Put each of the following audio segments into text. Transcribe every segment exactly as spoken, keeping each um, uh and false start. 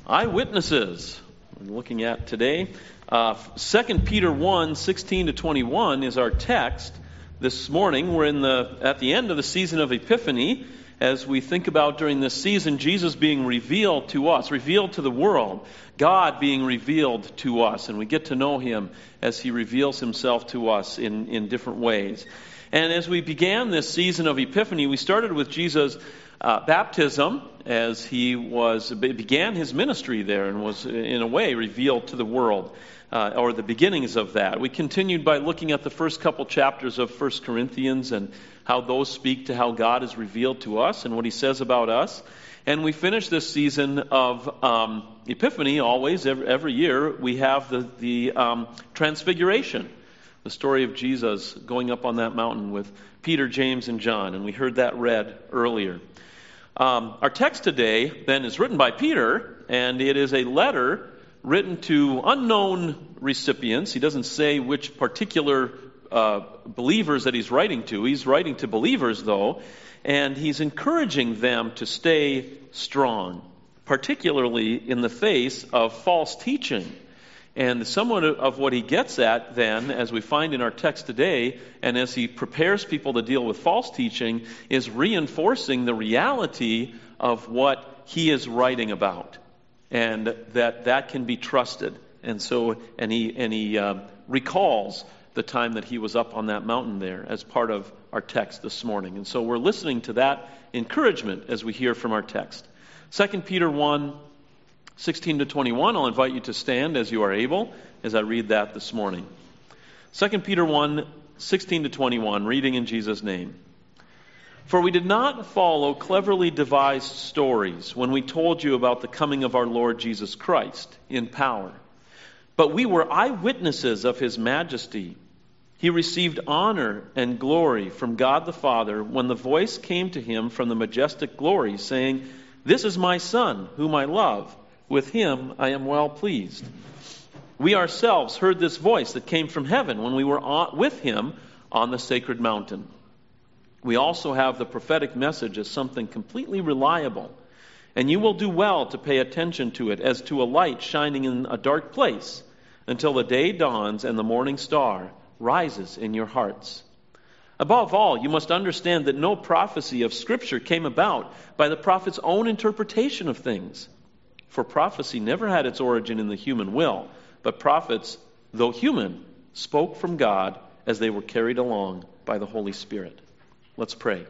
Eyewitnesses. We're looking at today. Uh, Second Peter one, sixteen to twenty-one is our text this morning. We're in the at the end of the season of Epiphany as we think about during this season Jesus being revealed to us, revealed to the world, God being revealed to us, and we get to know Him as He reveals Himself to us in, in different ways. And as we began this season of Epiphany, we started with Jesus' uh, baptism as He was began His ministry there and was in a way revealed to the world, uh, or the beginnings of that. We continued by looking at the first couple chapters of First Corinthians and how those speak to how God is revealed to us and what He says about us. And we finished this season of um, Epiphany, always, every, every year, we have the, the um, Transfiguration, the story of Jesus going up on that mountain with Peter, James, and John. And we heard that read earlier. Um, our text today, then, is written by Peter, and it is a letter written to unknown recipients. He doesn't say which particular uh, believers that he's writing to. He's writing to believers, though, and he's encouraging them to stay strong, particularly in the face of false teaching. And somewhat of what he gets at then, as we find in our text today, and as he prepares people to deal with false teaching, is reinforcing the reality of what he is writing about, and that that can be trusted. And so, and he and he uh, recalls the time that he was up on that mountain there as part of our text this morning. And so we're listening to that encouragement as we hear from our text. Second Peter one, sixteen to twenty-one, I'll invite you to stand as you are able as I read that this morning. Second Peter one, sixteen to twenty-one, reading in Jesus' name. For we did not follow cleverly devised stories when we told you about the coming of our Lord Jesus Christ in power, but we were eyewitnesses of His majesty. He received honor and glory from God the Father when the voice came to Him from the majestic glory, saying, "This is my Son, whom I love. With Him I am well pleased." We ourselves heard this voice that came from heaven when we were on, with Him on the sacred mountain. We also have the prophetic message as something completely reliable, and you will do well to pay attention to it as to a light shining in a dark place until the day dawns and the morning star rises in your hearts. Above all, you must understand that no prophecy of Scripture came about by the prophet's own interpretation of things. For prophecy never had its origin in the human will, but prophets, though human, spoke from God as they were carried along by the Holy Spirit. Let's pray.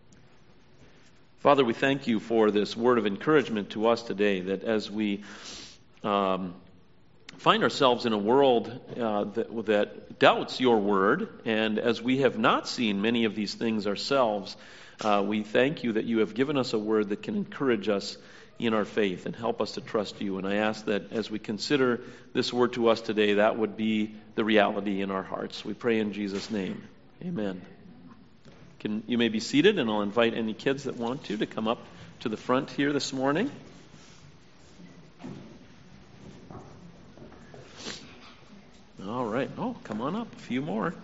Father, we thank you for this word of encouragement to us today, that as we um, find ourselves in a world uh, that, that doubts your word, and as we have not seen many of these things ourselves, uh, we thank you that you have given us a word that can encourage us in our faith and help us to trust you. And I ask that as we consider this word to us today, that would be the reality in our hearts. We pray in Jesus' name. Amen. Can, you may be seated, and I'll invite any kids that want to to come up to the front here this morning. All right. Oh, come on up. A few more.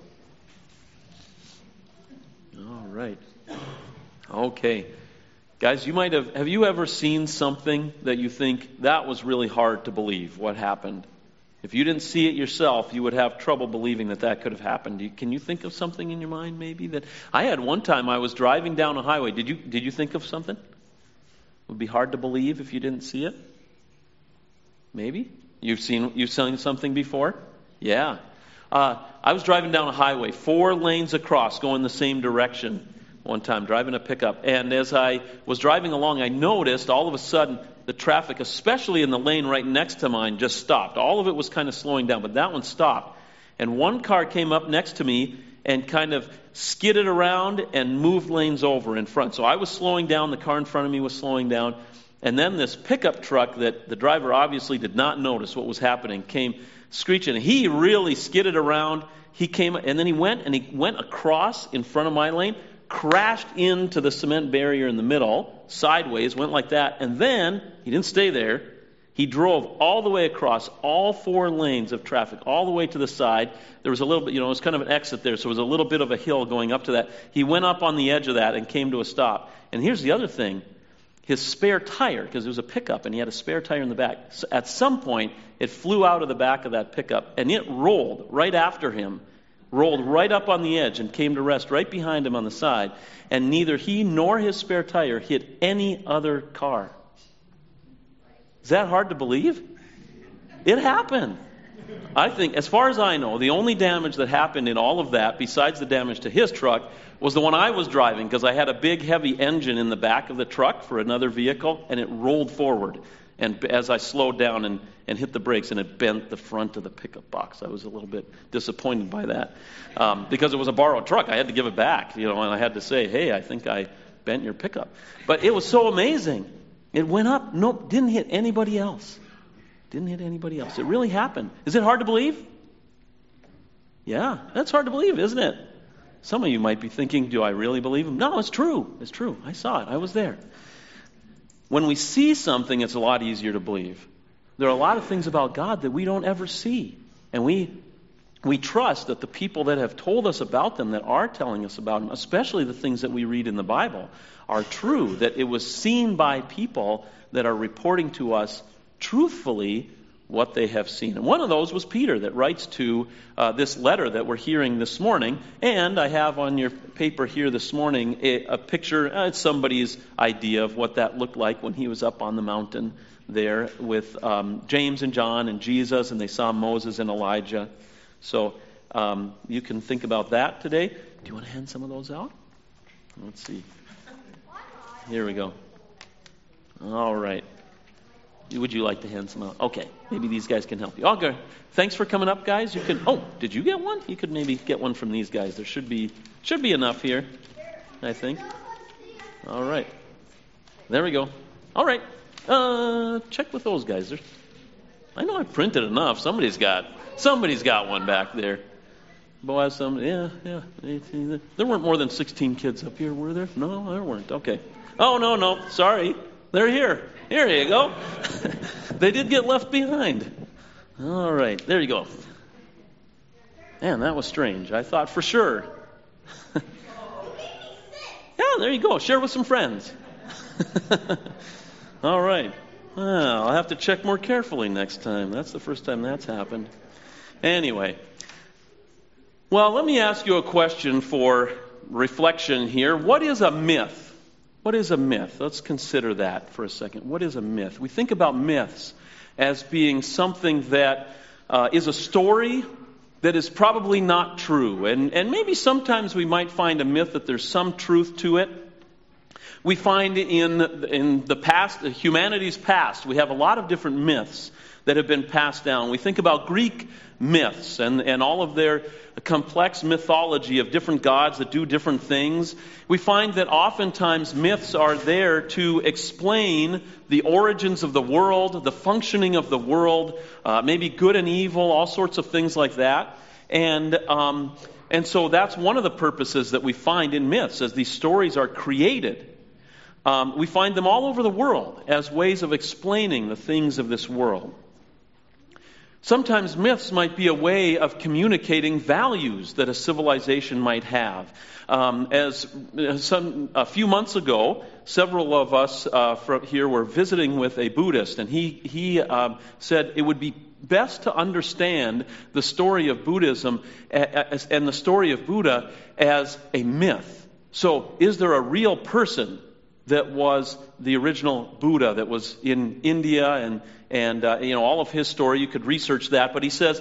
All right. Okay. Guys, you might have, have you ever seen something that you think that was really hard to believe, what happened? If you didn't see it yourself, you would have trouble believing that that could have happened. You, can you think of something in your mind maybe that, I had one time I was driving down a highway. Did you, did you think of something? It would be hard to believe if you didn't see it? Maybe? You've seen, you've seen something before? Yeah. Uh, I was driving down a highway, four lanes across, going the same direction. One time, driving a pickup, and as I was driving along, I noticed all of a sudden the traffic, especially in the lane right next to mine, just stopped. All of it was kind of slowing down, but that one stopped. And one car came up next to me and kind of skidded around and moved lanes over in front. So I was slowing down, the car in front of me was slowing down, and then this pickup truck that the driver obviously did not notice what was happening came screeching. He really skidded around. He came, and then he went and he went across in front of my lane, crashed into the cement barrier in the middle, sideways, went like that, and then he didn't stay there. He drove all the way across all four lanes of traffic, all the way to the side. There was a little bit, you know, it was kind of an exit there, so it was a little bit of a hill going up to that. He went up on the edge of that and came to a stop. And here's the other thing. his spare tire, because it was a pickup and he had a spare tire in the back. So at some point, it flew out of the back of that pickup and it rolled right after him, rolled right up on the edge and came to rest right behind him on the side. And neither he nor his spare tire hit any other car. Is that hard to believe? It happened. I think, as far as I know, the only damage that happened in all of that, besides the damage to his truck, was the one I was driving, because I had a big, heavy engine in the back of the truck for another vehicle, and it rolled forward. And as I slowed down and, and hit the brakes, and it bent the front of the pickup box. I was a little bit disappointed by that, um, because it was a borrowed truck. I had to give it back, you know, and I had to say, hey, I think I bent your pickup. But it was so amazing. It went up, nope, didn't hit anybody else. Didn't hit anybody else. It really happened. Is it hard to believe? Yeah, that's hard to believe, isn't it? Some of you might be thinking, do I really believe him? No, it's true. It's true. I saw it. I was there. When we see something, it's a lot easier to believe. There are a lot of things about God that we don't ever see. And we we trust that the people that have told us about them, that are telling us about them, especially the things that we read in the Bible, are true. That it was seen by people that are reporting to us truthfully what they have seen. And one of those was Peter, that writes to uh, this letter that we're hearing this morning. And I have on your paper here this morning a, a picture. Uh, it's somebody's idea of what that looked like when he was up on the mountain there with um, James and John and Jesus, and they saw Moses and Elijah. So um, you can think about that today. Do you want to hand some of those out? Let's see. Here we go. All right. Would you like to hand some out? Okay, maybe these guys can help you. Okay, thanks for coming up, guys. You can. Oh, did you get one? You could maybe get one from these guys. There should be should be enough here, I think. All right, there we go. All right, uh, check with those guys. There's, I know I printed enough. Somebody's got somebody's got one back there. Boaz, some yeah, yeah. There weren't more than sixteen kids up here, were there? No, there weren't. Okay. Oh no, no, sorry. They're here. Here you go. They did get left behind. All right. There you go. Man, that was strange. I thought for sure. Yeah, there you go. Share with some friends. All right. Well, I'll have to check more carefully next time. That's the first time that's happened. Anyway. Well, let me ask you a question for reflection here. What is a myth? What is a myth? Let's consider that for a second. What is a myth? We think about myths as being something that uh, is a story that is probably not true. And, and maybe sometimes we might find a myth that there's some truth to it. We find in, in the past, humanity's past, we have a lot of different myths that have been passed down. We think about Greek myths and, and all of their complex mythology of different gods that do different things. We find that oftentimes myths are there to explain the origins of the world, the functioning of the world, uh, maybe good and evil, all sorts of things like that. And um, and so that's one of the purposes that we find in myths, as these stories are created. Um, we find them all over the world as ways of explaining the things of this world. Sometimes myths might be a way of communicating values that a civilization might have. Um, as some, a few months ago, several of us uh, from here were visiting with a Buddhist, and he he um, said it would be best to understand the story of Buddhism as, and the story of Buddha as a myth. So, is there a real person that was the original Buddha that was in India, and and uh, you know all of his story? You could research that, but he says,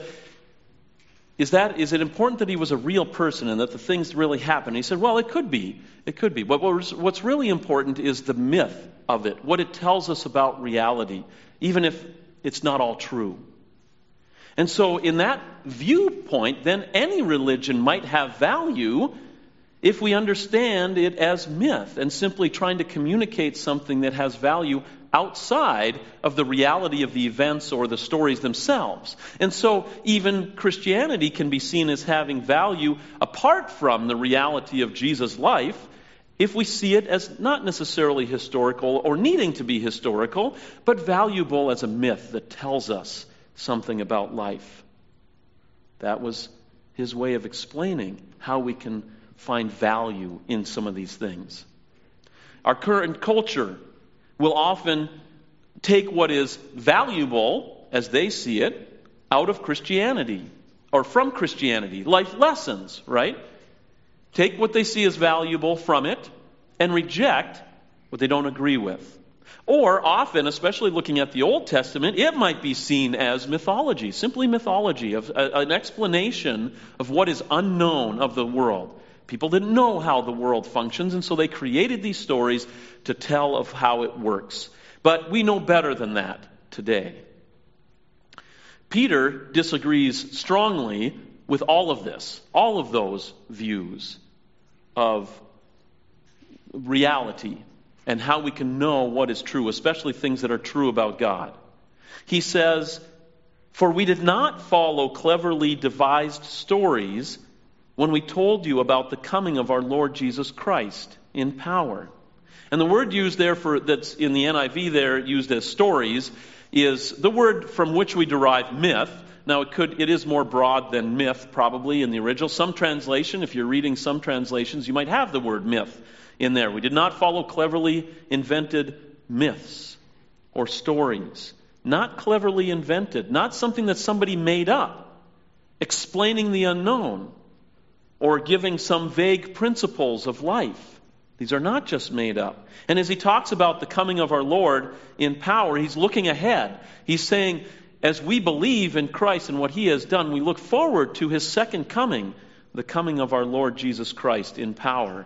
is that is it important that he was a real person and that the things really happened? He said, well, it could be, it could be, but what's, what's really important is the myth of it, what it tells us about reality, even if it's not all true. And so, in that viewpoint, then any religion might have value if we understand it as myth and simply trying to communicate something that has value outside of the reality of the events or the stories themselves. And so even Christianity can be seen as having value apart from the reality of Jesus' life if we see it as not necessarily historical or needing to be historical, but valuable as a myth that tells us something about life. That was his way of explaining how we can find value in some of these things. Our current culture will often take what is valuable, as they see it, out of Christianity, or from Christianity. Life lessons, right? Take what they see as valuable from it, and reject what they don't agree with. Or often, especially looking at the Old Testament, it might be seen as mythology, simply mythology, of a, an explanation of what is unknown of the world. People didn't know how the world functions, and so they created these stories to tell of how it works. But we know better than that today. Peter disagrees strongly with all of this, all of those views of reality and how we can know what is true, especially things that are true about God. He says, "For we did not follow cleverly devised stories when we told you about the coming of our Lord Jesus Christ in power." And the word used there for that's in the N I V there, used as stories, is the word from which we derive myth. Now it could it is more broad than myth probably in the original. Some translation, if you're reading some translations, you might have the word myth in there. We did not follow cleverly invented myths or stories. Not cleverly invented, not something that somebody made up, explaining the unknown or giving some vague principles of life. These are not just made up. And as he talks about the coming of our Lord in power, he's looking ahead. He's saying, as we believe in Christ and what he has done, we look forward to his second coming, the coming of our Lord Jesus Christ in power.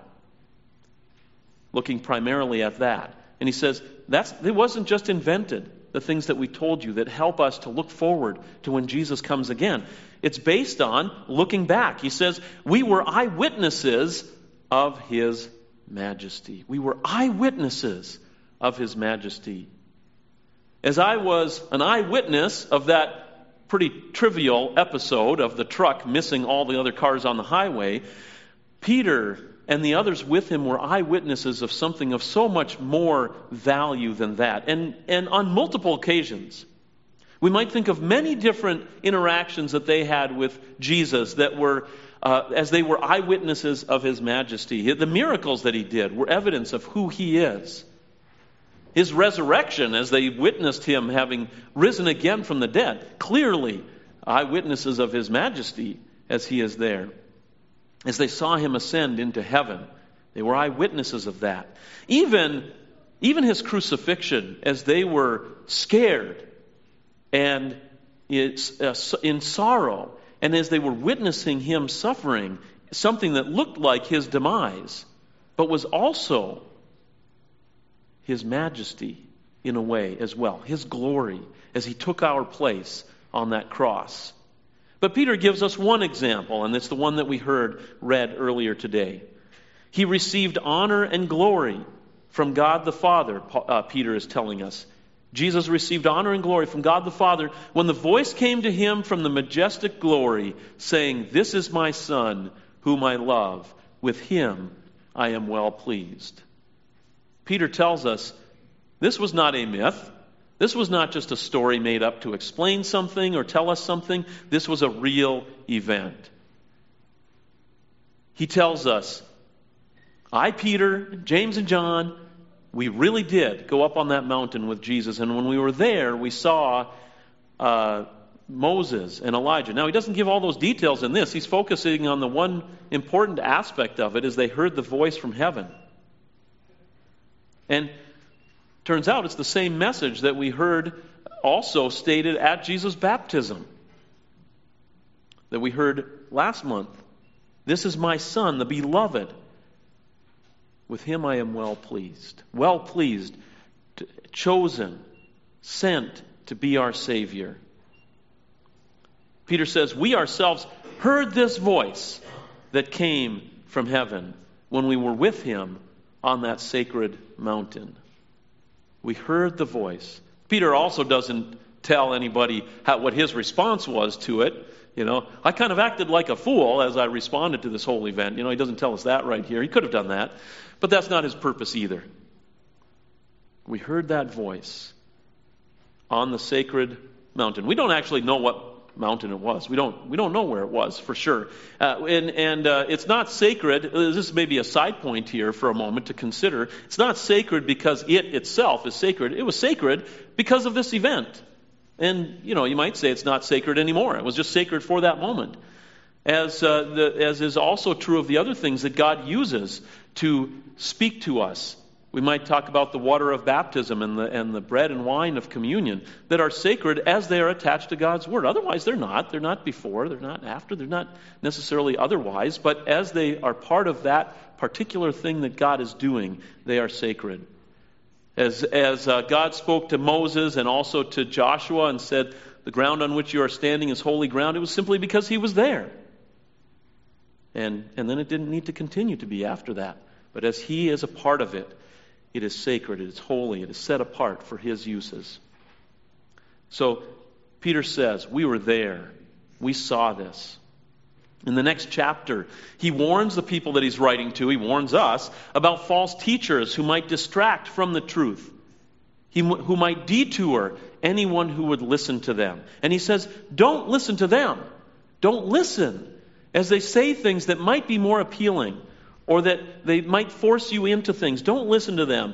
Looking primarily at that. And he says, that's it wasn't just invented, the things that we told you that help us to look forward to when Jesus comes again. It's based on looking back. He says, we were eyewitnesses of his majesty. We were eyewitnesses of his majesty. As I was an eyewitness of that pretty trivial episode of the truck missing all the other cars on the highway, Peter and the others with him were eyewitnesses of something of so much more value than that. And, and on multiple occasions, we might think of many different interactions that they had with Jesus that were, uh, as they were eyewitnesses of his majesty. The miracles that he did were evidence of who he is. His resurrection, as they witnessed him having risen again from the dead, clearly eyewitnesses of his majesty as he is there. As they saw him ascend into heaven, they were eyewitnesses of that. Even, even his crucifixion, as they were scared and it's, uh, in sorrow, and as they were witnessing him suffering, something that looked like his demise, but was also his majesty in a way as well, his glory, as he took our place on that cross. But Peter gives us one example, and it's the one that we heard read earlier today. He received honor and glory from God the Father, uh, Peter is telling us. Jesus received honor and glory from God the Father when the voice came to him from the majestic glory, saying, "This is my Son, whom I love. With him I am well pleased." Peter tells us this was not a myth. This was not just a story made up to explain something or tell us something. This was a real event. He tells us, I, Peter, James and John, we really did go up on that mountain with Jesus. And when we were there, we saw uh, Moses and Elijah. Now, he doesn't give all those details in this. He's focusing on the one important aspect of it, is they heard the voice from heaven. And turns out it's the same message that we heard also stated at Jesus' baptism that we heard last month. This is my Son, the beloved. With him I am well pleased. Well pleased, to, chosen, sent to be our Savior. Peter says, we ourselves heard this voice that came from heaven when we were with him on that sacred mountain. We heard the voice. Peter also doesn't tell anybody how, what his response was to it. You know, I kind of acted like a fool as I responded to this whole event. You know, he doesn't tell us that right here. He could have done that. But that's not his purpose either. We heard that voice on the sacred mountain. We don't actually know what mountain it was. We don't we don't know where it was for sure. Uh, and and uh, it's not sacred. This may be a side point here for a moment to consider. It's not sacred because it itself is sacred. It was sacred because of this event. And, you know, you might say it's not sacred anymore. It was just sacred for that moment. As uh, the, as is also true of the other things that God uses to speak to us. We might talk about the water of baptism and the and the bread and wine of communion that are sacred as they are attached to God's Word. Otherwise, they're not. They're not before. They're not after. They're not necessarily otherwise. But as they are part of that particular thing that God is doing, they are sacred. As, as uh, God spoke to Moses and also to Joshua and said, the ground on which you are standing is holy ground, it was simply because he was there. And, and then it didn't need to continue to be after that. But as he is a part of it, it is sacred, it is holy, it is set apart for his uses. So Peter says, we were there. We saw this. In the next chapter, he warns the people that he's writing to, he warns us, about false teachers who might distract from the truth, he, who might detour anyone who would listen to them. And he says, don't listen to them. Don't listen as they say things that might be more appealing or that they might force you into things. Don't listen to them.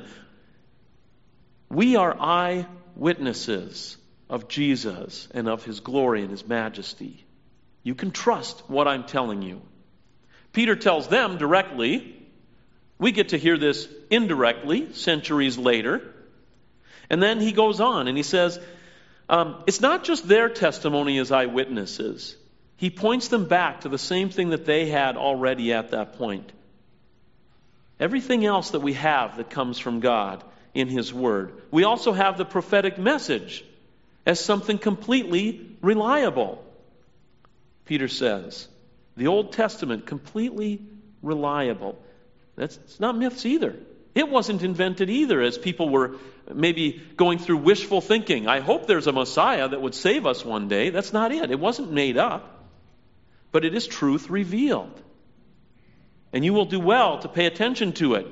We are eyewitnesses of Jesus and of his glory and his majesty. You can trust what I'm telling you. Peter tells them directly. We get to hear this indirectly centuries later. And then he goes on and he says, um, it's not just their testimony as eyewitnesses. He points them back to the same thing that they had already at that point. Everything else that we have that comes from God in his word. We also have the prophetic message as something completely reliable. Peter says, the Old Testament, completely reliable. That's it's not myths either. It wasn't invented either as people were maybe going through wishful thinking. I hope there's a Messiah that would save us one day. That's not it. It wasn't made up. But it is truth revealed. And you will do well to pay attention to it.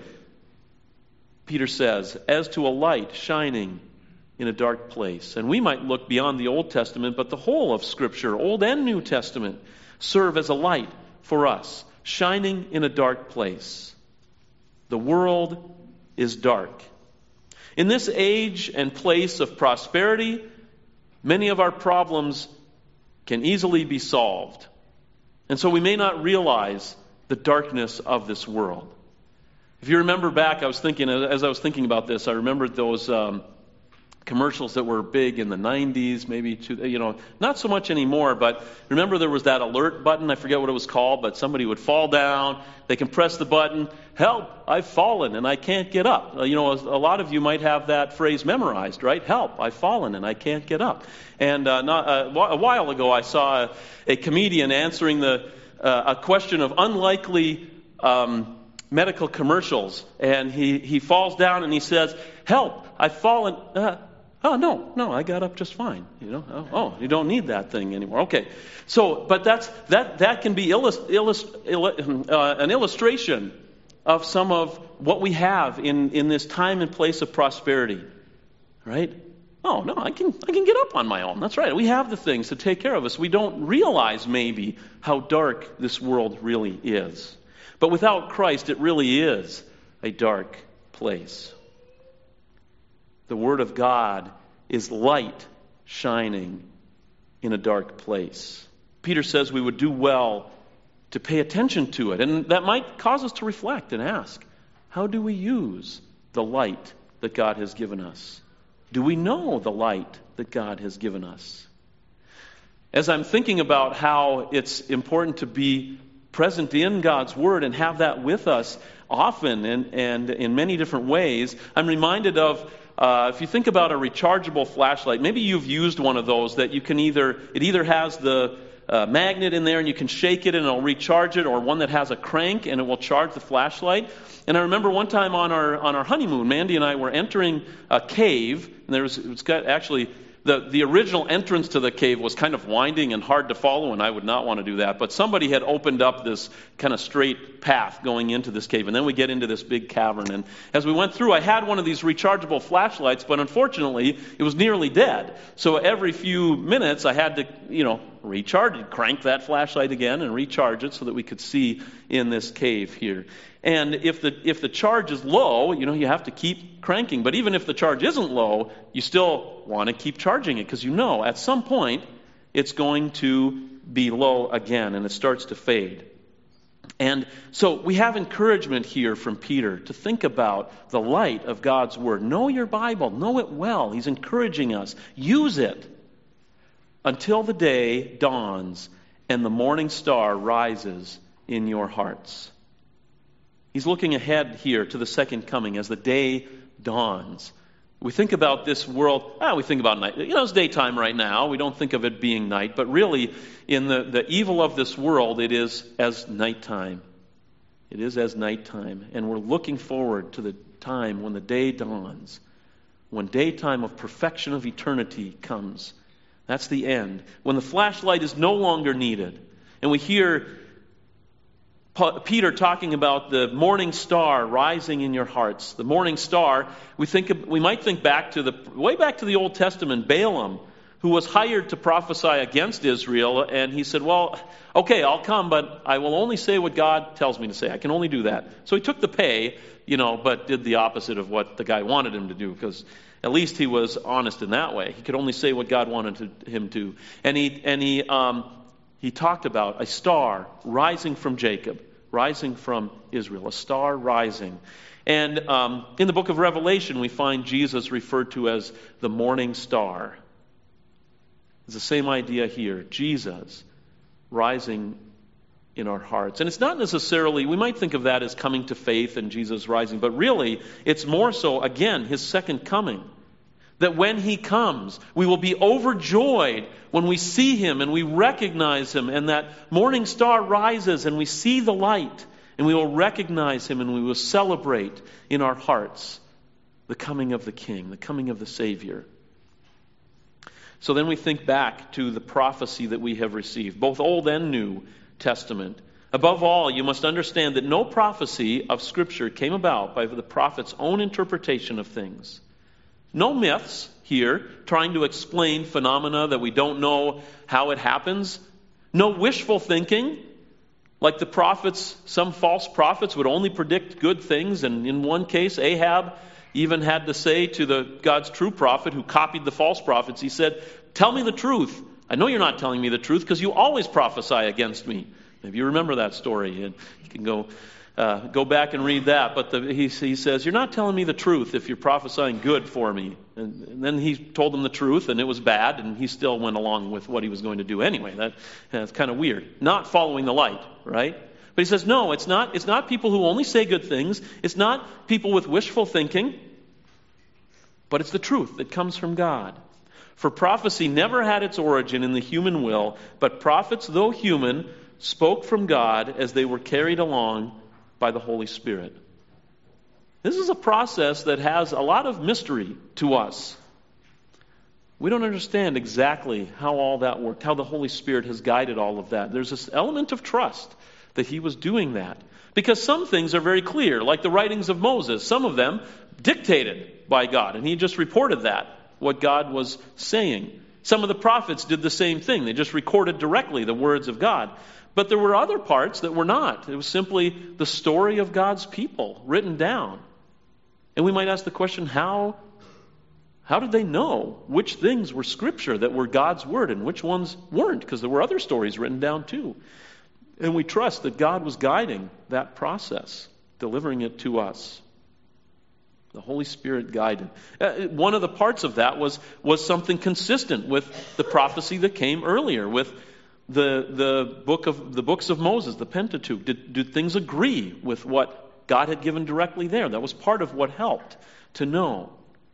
Peter says, as to a light shining in a dark place. And we might look beyond the Old Testament, but the whole of Scripture, Old and New Testament, serve as a light for us, shining in a dark place. The world is dark. In this age and place of prosperity, many of our problems can easily be solved. And so we may not realize the darkness of this world. If you remember back, I was thinking, as I was thinking about this, I remembered those um, commercials that were big in the nineties, maybe, two, you know, not so much anymore, but remember there was that alert button, I forget what it was called, but somebody would fall down, they can press the button, help, I've fallen and I can't get up. Uh, you know, a lot of you might have that phrase memorized, right? Help, I've fallen and I can't get up. And uh, not, uh, a while ago I saw a, a comedian answering the uh, a question of unlikely um, medical commercials, and he, he falls down and he says, help, I've fallen. Uh, oh, no, no, I got up just fine. You know, oh, oh, you don't need that thing anymore. Okay, so, but that's that that can be illust, illust, illust, uh, an illustration of some of what we have in, in this time and place of prosperity, right? Oh, no, I can I can get up on my own. That's right. We have the things to take care of us. We don't realize maybe how dark this world really is. But without Christ, it really is a dark place. The Word of God is light shining in a dark place. Peter says we would do well to pay attention to it. And that might cause us to reflect and ask, how do we use the light that God has given us? Do we know the light that God has given us? As I'm thinking about how it's important to be present in God's Word and have that with us often and, and in many different ways, I'm reminded of, uh, if you think about a rechargeable flashlight, maybe you've used one of those that you can either, it either has the uh, magnet in there and you can shake it and it'll recharge it, or one that has a crank and it will charge the flashlight. And I remember one time on our on our honeymoon, Mandy and I were entering a cave, and there was, it was got actually, the, the original entrance to the cave was kind of winding and hard to follow, and I would not want to do that. But somebody had opened up this kind of straight path going into this cave, and then we get into this big cavern. And as we went through, I had one of these rechargeable flashlights, but unfortunately, it was nearly dead. So every few minutes, I had to, you know, recharge it, crank that flashlight again and recharge it so that we could see in this cave here. And if the if the charge is low, you know, you have to keep cranking. But even if the charge isn't low, you still want to keep charging it because you know at some point it's going to be low again and it starts to fade. And so we have encouragement here from Peter to think about the light of God's Word. Know your Bible. Know it well. He's encouraging us. Use it until the day dawns and the morning star rises in your hearts. He's looking ahead here to the second coming as the day dawns. We think about this world, ah, we think about night. You know, it's daytime right now. We don't think of it being night. But really, in the, the evil of this world, it is as nighttime. It is as nighttime. And we're looking forward to the time when the day dawns, when daytime of perfection of eternity comes. That's the end. When the flashlight is no longer needed. And we hear Peter talking about the morning star rising in your hearts. The morning star, we think of, we might think back to the way back to the Old Testament, Balaam, who was hired to prophesy against Israel, and he said, well, okay, I'll come, but I will only say what God tells me to say. I can only do that. So he took the pay, you know, but did the opposite of what the guy wanted him to do, because at least he was honest in that way. He could only say what God wanted to, him to. And he and he um, he talked about a star rising from Jacob, rising from Israel, a star rising. And um, in the book of Revelation, we find Jesus referred to as the morning star. It's the same idea here. Jesus rising in our hearts. And it's not necessarily, we might think of that as coming to faith and Jesus rising, but really, it's more so, again, his second coming. That when he comes, we will be overjoyed when we see him and we recognize him, and that morning star rises and we see the light, and we will recognize him and we will celebrate in our hearts the coming of the King, the coming of the Savior. So then we think back to the prophecy that we have received, both Old and New Testament. Above all, you must understand that no prophecy of Scripture came about by the prophet's own interpretation of things. No myths here trying to explain phenomena that we don't know how it happens. No wishful thinking, like the prophets, some false prophets would only predict good things, and in one case, Ahab even had to say to the God's true prophet who copied the false prophets, he said, tell me the truth. I know you're not telling me the truth because you always prophesy against me. Maybe you remember that story, and you can go uh, go back and read that. But the, he, he says, you're not telling me the truth if you're prophesying good for me. And, and then he told them the truth, and it was bad, and he still went along with what he was going to do anyway. That, that's kind of weird. Not following the light, right? But he says, no, it's not, it's not people who only say good things. It's not people with wishful thinking. But it's the truth that comes from God. For prophecy never had its origin in the human will, but prophets, though human, spoke from God as they were carried along by the Holy Spirit. This is a process that has a lot of mystery to us. We don't understand exactly how all that worked, how the Holy Spirit has guided all of that. There's this element of trust that he was doing that. Because some things are very clear, like the writings of Moses. Some of them dictated by God, and he just reported that, what God was saying. Some of the prophets did the same thing. They just recorded directly the words of God. But there were other parts that were not. It was simply the story of God's people written down. And we might ask the question, how, how did they know which things were Scripture that were God's Word and which ones weren't? Because there were other stories written down too. And we trust that God was guiding that process, delivering it to us. The Holy Spirit guided. Uh, one of the parts of that was, was something consistent with the prophecy that came earlier, with the the book of the books of Moses, the Pentateuch. Did, did things agree with what God had given directly there? That was part of what helped to know.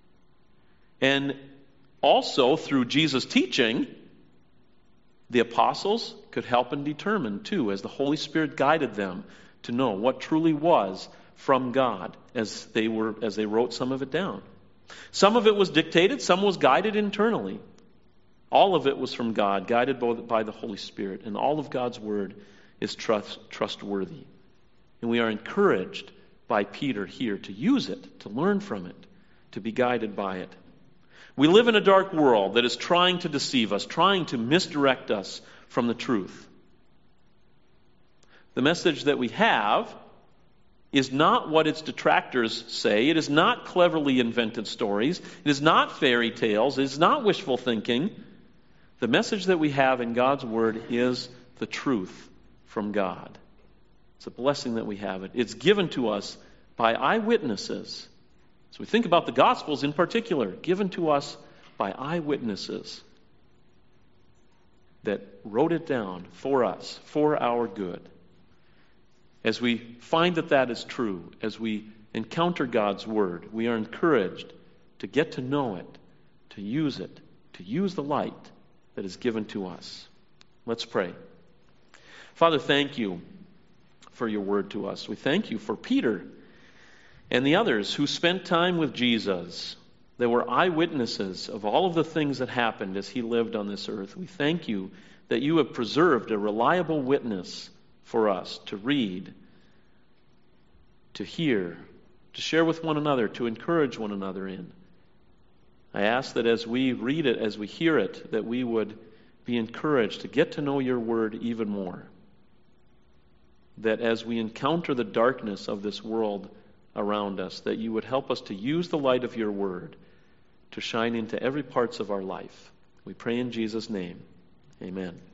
And also through Jesus' teaching, the apostles could help and determine too, as the Holy Spirit guided them to know what truly was from God as they were as they wrote some of it down. Some of it was dictated, some was guided internally. All of it was from God, guided by the Holy Spirit, and all of God's Word is trust, trustworthy. And we are encouraged by Peter here to use it, to learn from it, to be guided by it. We live in a dark world that is trying to deceive us, trying to misdirect us from the truth. The message that we have is not what its detractors say. It is not cleverly invented stories. It is not fairy tales. It is not wishful thinking. The message that we have in God's Word is the truth from God. It's a blessing that we have it. It's given to us by eyewitnesses. So we think about the Gospels in particular, given to us by eyewitnesses that wrote it down for us, for our good. As we find that that is true, as we encounter God's Word, we are encouraged to get to know it, to use it, to use the light that is given to us. Let's pray. Father, thank you for your Word to us. We thank you for Peter and the others who spent time with Jesus. They were eyewitnesses of all of the things that happened as he lived on this earth. We thank you that you have preserved a reliable witness for us to read, to hear, to share with one another, to encourage one another in. I ask that as we read it, as we hear it, that we would be encouraged to get to know your word even more. That as we encounter the darkness of this world around us, that you would help us to use the light of your word to shine into every parts of our life. We pray in Jesus' name. Amen.